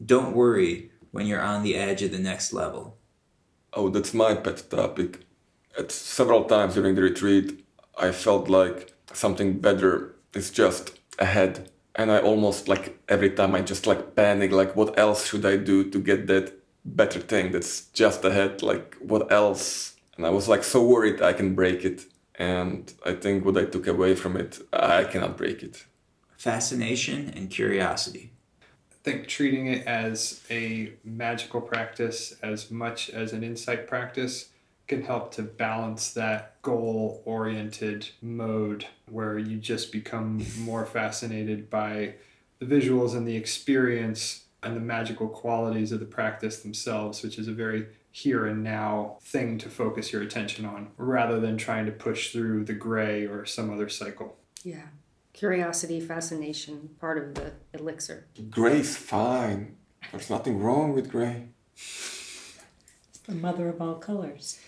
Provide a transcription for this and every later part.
Don't worry when you're on the edge of the next level. Oh, that's my pet topic. Several times during the retreat, I felt like something better is just ahead. And I almost like every time I just like panic, like what else should I do to get that better thing that's just ahead? Like what else? And I was like so worried I can break it. And I think what I took away from it, I cannot break it. Fascination and curiosity. I think treating it as a magical practice as much as an insight practice can help to balance that goal-oriented mode where you just become more fascinated by the visuals and the experience and the magical qualities of the practice themselves, which is a very here and now thing to focus your attention on, rather than trying to push through the gray or some other cycle. Yeah. Curiosity, fascination, part of the elixir. Gray's fine. There's nothing wrong with gray. It's the mother of all colors.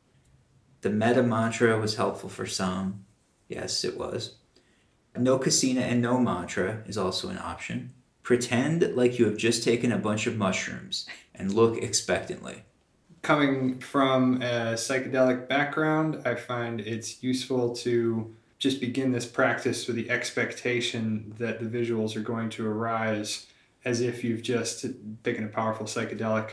The metta mantra was helpful for some. Yes, it was. No kasina and no mantra is also an option. Pretend like you have just taken a bunch of mushrooms and look expectantly. Coming from a psychedelic background, I find it's useful to just begin this practice with the expectation that the visuals are going to arise as if you've just taken a powerful psychedelic.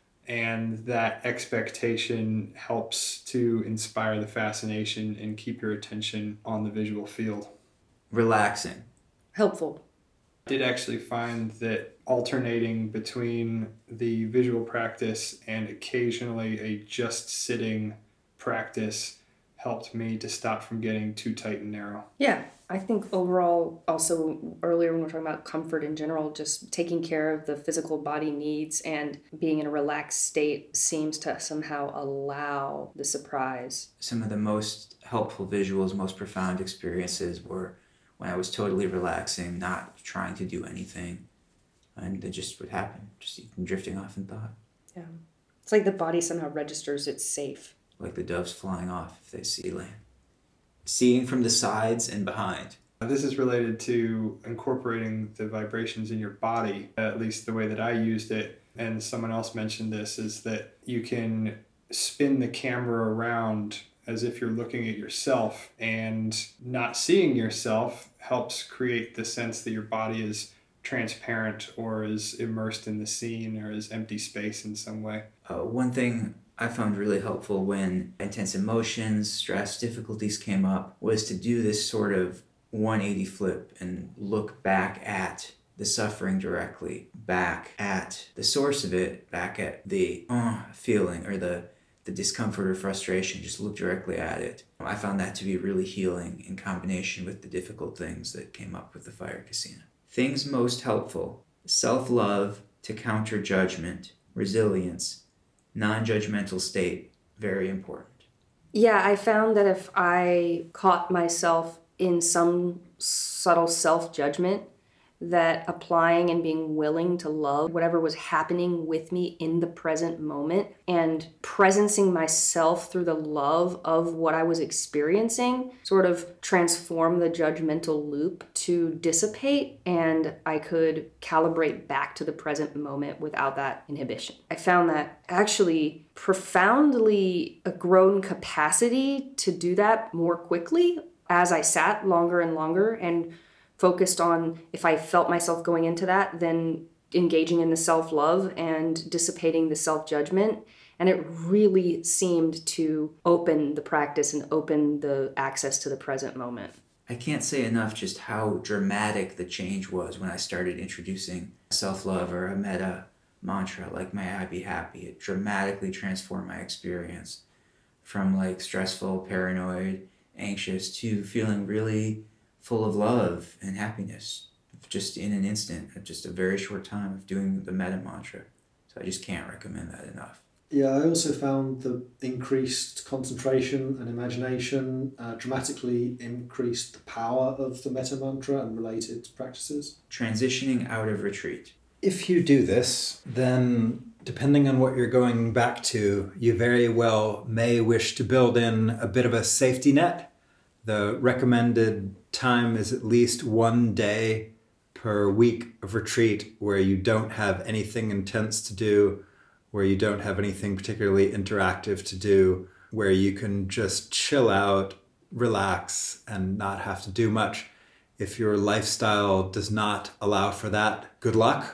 And that expectation helps to inspire the fascination and keep your attention on the visual field. Relaxing. Helpful. I did actually find that alternating between the visual practice and occasionally a just sitting practice helped me to stop from getting too tight and narrow. Yeah, I think overall, also earlier when we were talking about comfort in general, just taking care of the physical body needs and being in a relaxed state seems to somehow allow the surprise. Some of the most helpful visuals, most profound experiences were when I was totally relaxing, not trying to do anything, and it just would happen, just even drifting off in thought. Yeah. It's like the body somehow registers it's safe. Like the doves flying off if they see land. Seeing from the sides and behind. This is related to incorporating the vibrations in your body, at least the way that I used it, and someone else mentioned this, is that you can spin the camera around as if you're looking at yourself, and not seeing yourself helps create the sense that your body is transparent or is immersed in the scene or is empty space in some way. One thing I found really helpful when intense emotions, stress, difficulties came up was to do this sort of 180 flip and look back at the suffering directly, back at the source of it, back at the feeling or the discomfort or frustration, just look directly at it. I found that to be really healing in combination with the difficult things that came up with the fire kasina. Things most helpful: self-love to counter judgment, resilience, non-judgmental state, very important. Yeah, I found that if I caught myself in some subtle self-judgment, that applying and being willing to love whatever was happening with me in the present moment and presencing myself through the love of what I was experiencing sort of transformed the judgmental loop to dissipate, and I could calibrate back to the present moment without that inhibition. I found that actually profoundly a grown capacity to do that more quickly as I sat longer and longer and focused on, if I felt myself going into that, then engaging in the self-love and dissipating the self-judgment. And it really seemed to open the practice and open the access to the present moment. I can't say enough just how dramatic the change was when I started introducing self-love or a metta mantra like May I Be Happy. It dramatically transformed my experience from like stressful, paranoid, anxious to feeling really full of love and happiness, just in an instant, just a very short time of doing the metta mantra. So I just can't recommend that enough. Yeah, I also found the increased concentration and imagination dramatically increased the power of the metta mantra and related practices. Transitioning out of retreat. If you do this, then depending on what you're going back to, you very well may wish to build in a bit of a safety net. The recommended time is at least 1 day per week of retreat where you don't have anything intense to do, where you don't have anything particularly interactive to do, where you can just chill out, relax, and not have to do much. If your lifestyle does not allow for that, good luck.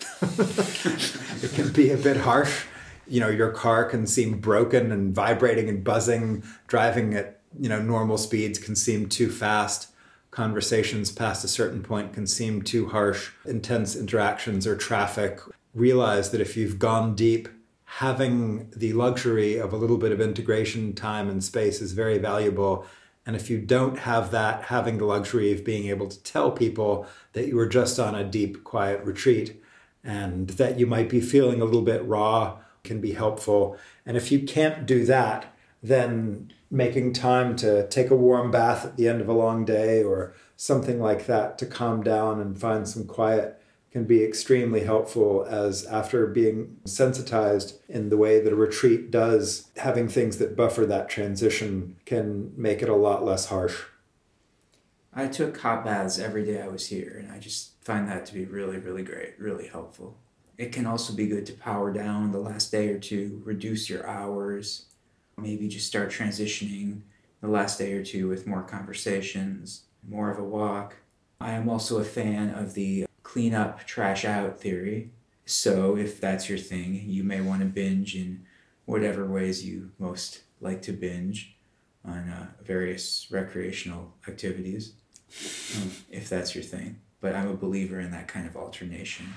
It can be a bit harsh. Your car can seem broken and vibrating and buzzing. Driving at, normal speeds can seem too fast. Conversations past a certain point can seem too harsh. Intense interactions or traffic. Realize that if you've gone deep, having the luxury of a little bit of integration time and space is very valuable. And if you don't have that, having the luxury of being able to tell people that you were just on a deep, quiet retreat and that you might be feeling a little bit raw can be helpful. And if you can't do that, then making time to take a warm bath at the end of a long day or something like that to calm down and find some quiet can be extremely helpful, as after being sensitized in the way that a retreat does, having things that buffer that transition can make it a lot less harsh. I took hot baths every day I was here, and I just find that to be really, really great, really helpful. It can also be good to power down the last day or two, reduce your hours, maybe just start transitioning the last day or two with more conversations, more of a walk. I am also a fan of the clean up, trash out theory. So if that's your thing, you may want to binge in whatever ways you most like to binge on various recreational activities, if that's your thing. But I'm a believer in that kind of alternation.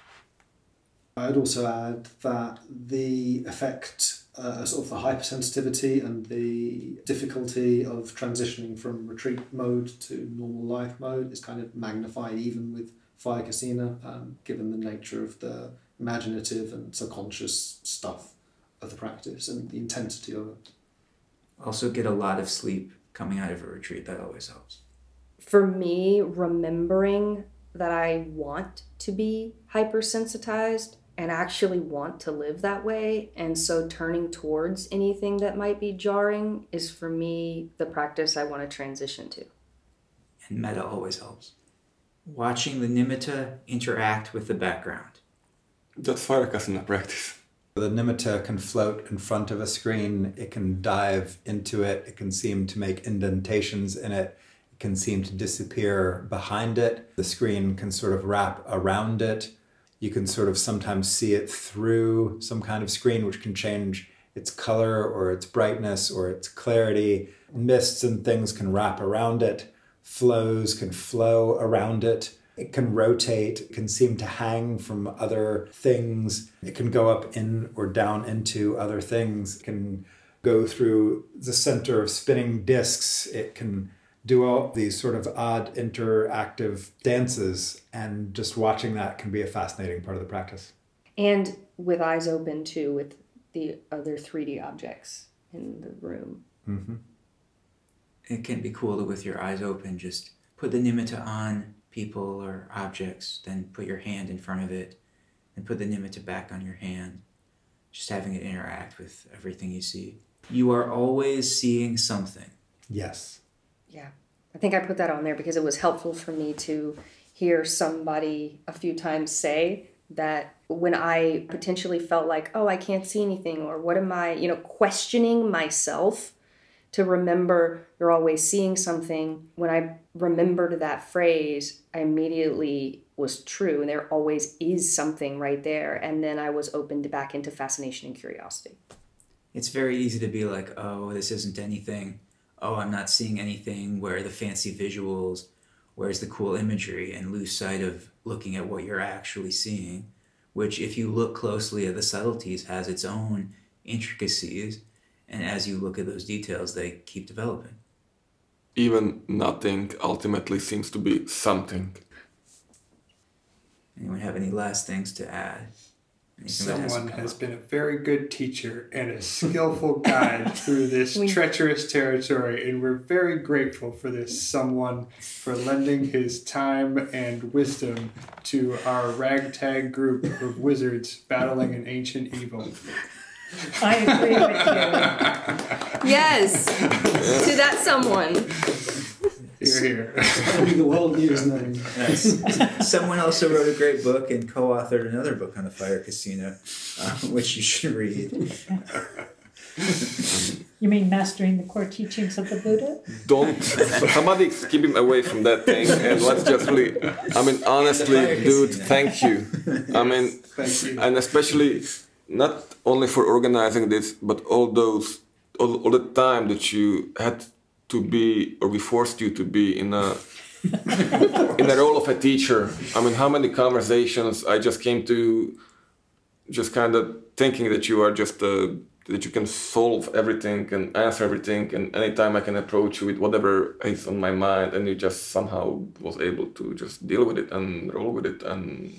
I'd also add that the effect, sort of the hypersensitivity and the difficulty of transitioning from retreat mode to normal life mode is kind of magnified even with Fire Casino, given the nature of the imaginative and subconscious stuff of the practice and the intensity of it. Also get a lot of sleep coming out of a retreat. That always helps. For me, remembering that I want to be hypersensitized and actually want to live that way, and so turning towards anything that might be jarring is, for me, the practice I want to transition to. And metta always helps. Watching the nimitta interact with the background. That's Fire Casino practice. The nimitta can float in front of a screen, it can dive into it, it can seem to make indentations in it, it can seem to disappear behind it. The screen can sort of wrap around it. You can sort of sometimes see it through some kind of screen, which can change its color or its brightness or its clarity. Mists and things can wrap around it. Flows can flow around it. It can rotate. It can seem to hang from other things. It can go up in or down into other things. It can go through the center of spinning discs. It can do all these sort of odd interactive dances, and just watching that can be a fascinating part of the practice. And with eyes open too, with the other 3D objects in the room. Mm-hmm. It can be cool to, with your eyes open, just put the nimitta on people or objects, then put your hand in front of it, and put the nimitta back on your hand. Just having it interact with everything you see. You are always seeing something. Yes. Yeah, I think I put that on there because it was helpful for me to hear somebody a few times say that when I potentially felt like, oh, I can't see anything, or what am I, questioning myself, to remember you're always seeing something. When I remembered that phrase, I immediately was true, and there always is something right there. And then I was opened back into fascination and curiosity. It's very easy to be like, oh, this isn't anything. Oh, I'm not seeing anything. Where are the fancy visuals? Where's the cool imagery? And lose sight of looking at what you're actually seeing, which, if you look closely at the subtleties, has its own intricacies. And as you look at those details, they keep developing. Even nothing ultimately seems to be something. Anyone have any last things to add? Anything that hasn't Someone come has up? been a very good teacher and a skillful guide through this treacherous territory, and we're very grateful for this someone for lending his time and wisdom to our ragtag group of wizards battling an ancient evil. I agree with you. Yes, to that someone. Here. Only the world knew his name. Yes. Someone also wrote a great book and co-authored another book on the Fire Casino, which you should read. You mean Mastering the Core Teachings of the Buddha? Don't somebody keep him away from that thing, and let's just really. I mean, honestly, dude, thank you. I mean, Thank you. and especially not only for organizing this, but all the time that you had to be, or we forced you to be in a role of a teacher. I mean, how many conversations I just came to, just kind of thinking that you are just that you can solve everything and answer everything, and anytime I can approach you with whatever is on my mind, and you just somehow was able to just deal with it and roll with it, and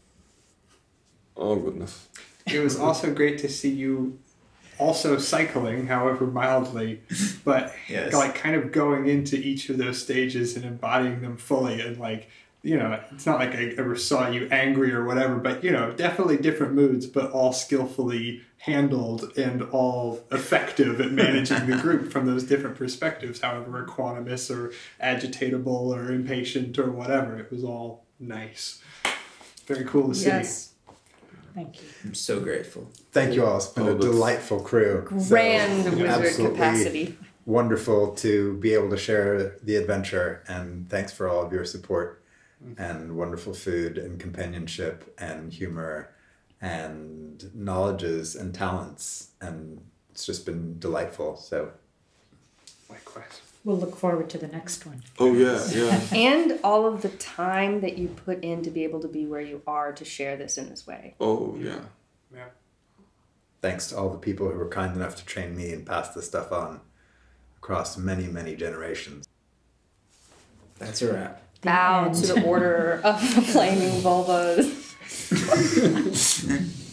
oh goodness. It was also great to see you also cycling, however mildly, but Yes. like kind of going into each of those stages and embodying them fully. And like, you know, it's not like I ever saw you angry or whatever, but you know, definitely different moods, but all skillfully handled and all effective at managing the group from those different perspectives, however equanimous or agitatable or impatient or whatever. It was all nice. Very cool to see. Yes. Thank you. I'm so grateful. Thank you all. It's been Oh, a that's- delightful crew. Grand So, wizard absolutely capacity. wonderful to be able to share the adventure, and thanks for all of your support and wonderful food and companionship and humor and knowledges and talents, and it's just been delightful. So Likewise. We'll look forward to the next one. Oh yeah, yeah. And all of the time that you put in to be able to be where you are to share this in this way. Oh yeah. Yeah. thanks to all the people who were kind enough to train me and pass this stuff on across many, many generations. That's a wrap. Bow end. to the order of the flaming vulvas.